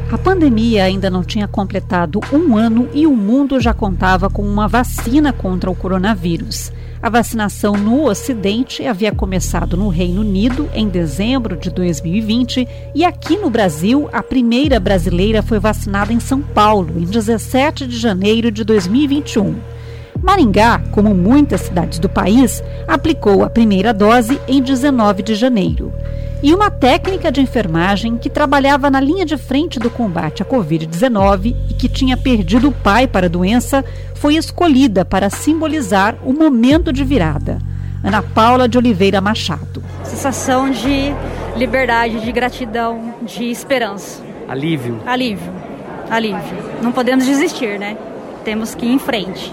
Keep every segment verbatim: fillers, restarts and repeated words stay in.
A pandemia ainda não tinha completado um ano e o mundo já contava com uma vacina contra o coronavírus. A vacinação no Ocidente havia começado no Reino Unido em dezembro de dois mil e vinte e aqui no Brasil, a primeira brasileira foi vacinada em São Paulo, em dezessete de janeiro de dois mil e vinte e um. Maringá, como muitas cidades do país, aplicou a primeira dose em dezenove de janeiro. E uma técnica de enfermagem que trabalhava na linha de frente do combate à covid dezenove e que tinha perdido o pai para a doença foi escolhida para simbolizar o momento de virada. Ana Paula de Oliveira Machado. Sensação de liberdade, de gratidão, de esperança. Alívio. Alívio. Alívio. Não podemos desistir, né? Temos que ir em frente.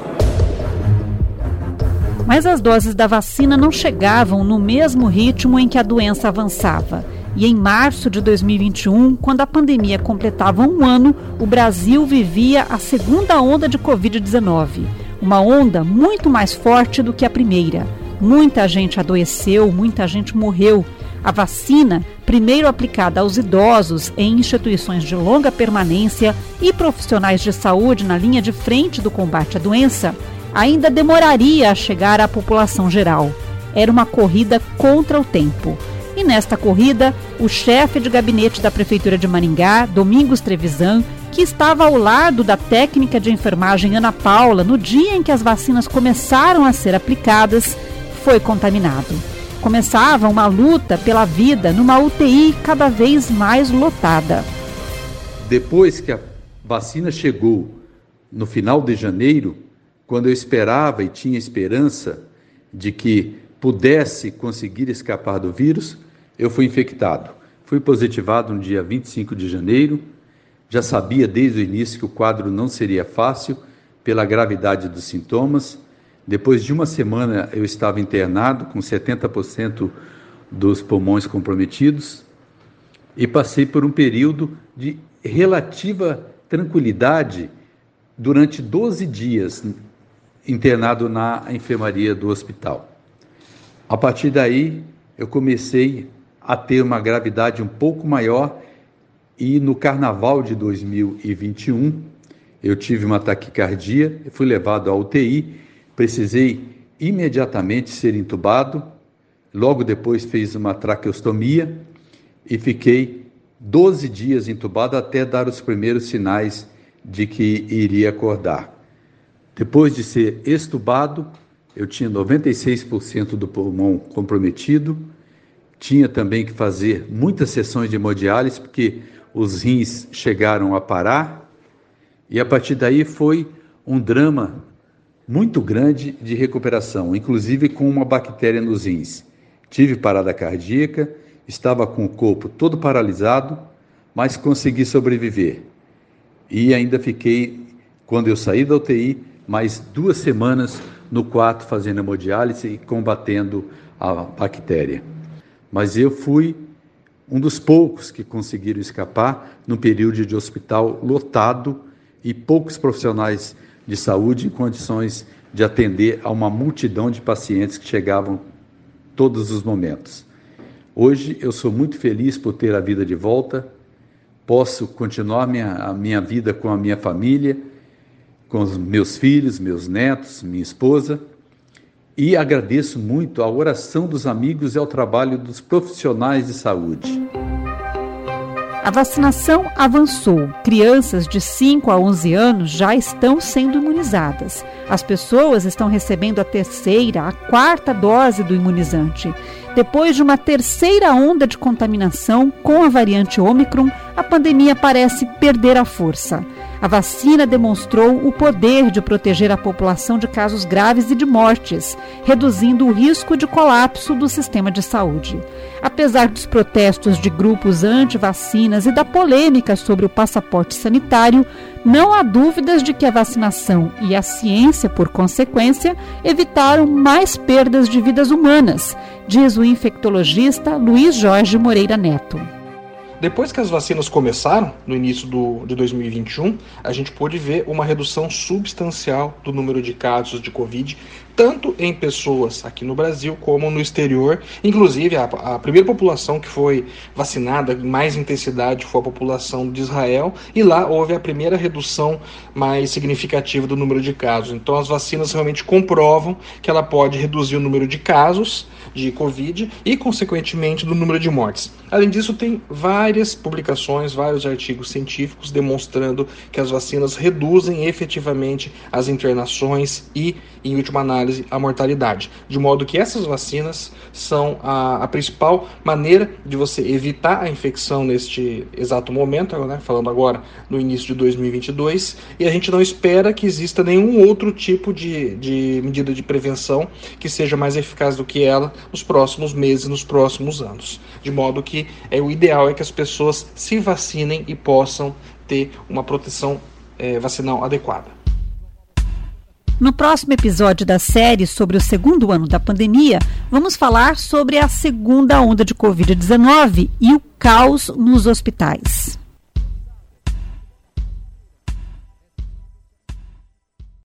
Mas as doses da vacina não chegavam no mesmo ritmo em que a doença avançava. E em março de dois mil e vinte e um, quando a pandemia completava um ano, o Brasil vivia a segunda onda de covid dezenove. Uma onda muito mais forte do que a primeira. Muita gente adoeceu, muita gente morreu. A vacina, primeiro aplicada aos idosos em instituições de longa permanência e profissionais de saúde na linha de frente do combate à doença, ainda demoraria a chegar à população geral. Era uma corrida contra o tempo. E nesta corrida, o chefe de gabinete da Prefeitura de Maringá, Domingos Trevisan, que estava ao lado da técnica de enfermagem Ana Paula no dia em que as vacinas começaram a ser aplicadas, foi contaminado. Começava uma luta pela vida numa U T I cada vez mais lotada. Depois que a vacina chegou no final de janeiro, quando eu esperava e tinha esperança de que pudesse conseguir escapar do vírus, eu fui infectado. Fui positivado no dia vinte e cinco de janeiro. Já sabia desde o início que o quadro não seria fácil pela gravidade dos sintomas. Depois de uma semana eu estava internado com setenta por cento dos pulmões comprometidos e passei por um período de relativa tranquilidade durante doze dias internado na enfermaria do hospital. A partir daí, eu comecei a ter uma gravidade um pouco maior e no carnaval de dois mil e vinte e um, eu tive uma taquicardia, fui levado à U T I, precisei imediatamente ser entubado, logo depois fiz uma traqueostomia e fiquei doze dias entubado até dar os primeiros sinais de que iria acordar. Depois de ser extubado, eu tinha noventa e seis por cento do pulmão comprometido, tinha também que fazer muitas sessões de hemodiálise, porque os rins chegaram a parar, e a partir daí foi um drama muito grande de recuperação, inclusive com uma bactéria nos rins. Tive parada cardíaca, estava com o corpo todo paralisado, mas consegui sobreviver. E ainda fiquei, quando eu saí da U T I, mais duas semanas no quarto fazendo hemodiálise e combatendo a bactéria. Mas eu fui um dos poucos que conseguiram escapar num período de hospital lotado e poucos profissionais de saúde em condições de atender a uma multidão de pacientes que chegavam todos os momentos. Hoje eu sou muito feliz por ter a vida de volta, posso continuar minha, a minha vida com a minha família, com os meus filhos, meus netos, minha esposa, e agradeço muito a oração dos amigos e ao trabalho dos profissionais de saúde. A vacinação avançou. Crianças de cinco a onze anos já estão sendo imunizadas. As pessoas estão recebendo a terceira, a quarta dose do imunizante. Depois de uma terceira onda de contaminação com a variante Ômicron, a pandemia parece perder a força. A vacina demonstrou o poder de proteger a população de casos graves e de mortes, reduzindo o risco de colapso do sistema de saúde. Apesar dos protestos de grupos anti-vacinas e da polêmica sobre o passaporte sanitário, não há dúvidas de que a vacinação e a ciência, por consequência, evitaram mais perdas de vidas humanas, diz o infectologista Luiz Jorge Moreira Neto. Depois que as vacinas começaram, no início do, de dois mil e vinte e um, a gente pôde ver uma redução substancial do número de casos de Covid, tanto em pessoas aqui no Brasil como no exterior. Inclusive, a, a primeira população que foi vacinada em mais intensidade foi a população de Israel, e lá houve a primeira redução mais significativa do número de casos. Então, as vacinas realmente comprovam que ela pode reduzir o número de casos de Covid e, consequentemente, do número de mortes. Além disso, tem várias publicações, vários artigos científicos demonstrando que as vacinas reduzem efetivamente as internações e, em última análise, a mortalidade. De modo que essas vacinas são a, a principal maneira de você evitar a infecção neste exato momento, né, falando agora no início de dois mil e vinte e dois, e a gente não espera que exista nenhum outro tipo de, de medida de prevenção que seja mais eficaz do que ela nos próximos meses, nos próximos anos. De modo que é, o ideal é que as pessoas se vacinem e possam ter uma proteção é, vacinal adequada. No próximo episódio da série sobre o segundo ano da pandemia, vamos falar sobre a segunda onda de covid dezenove e o caos nos hospitais.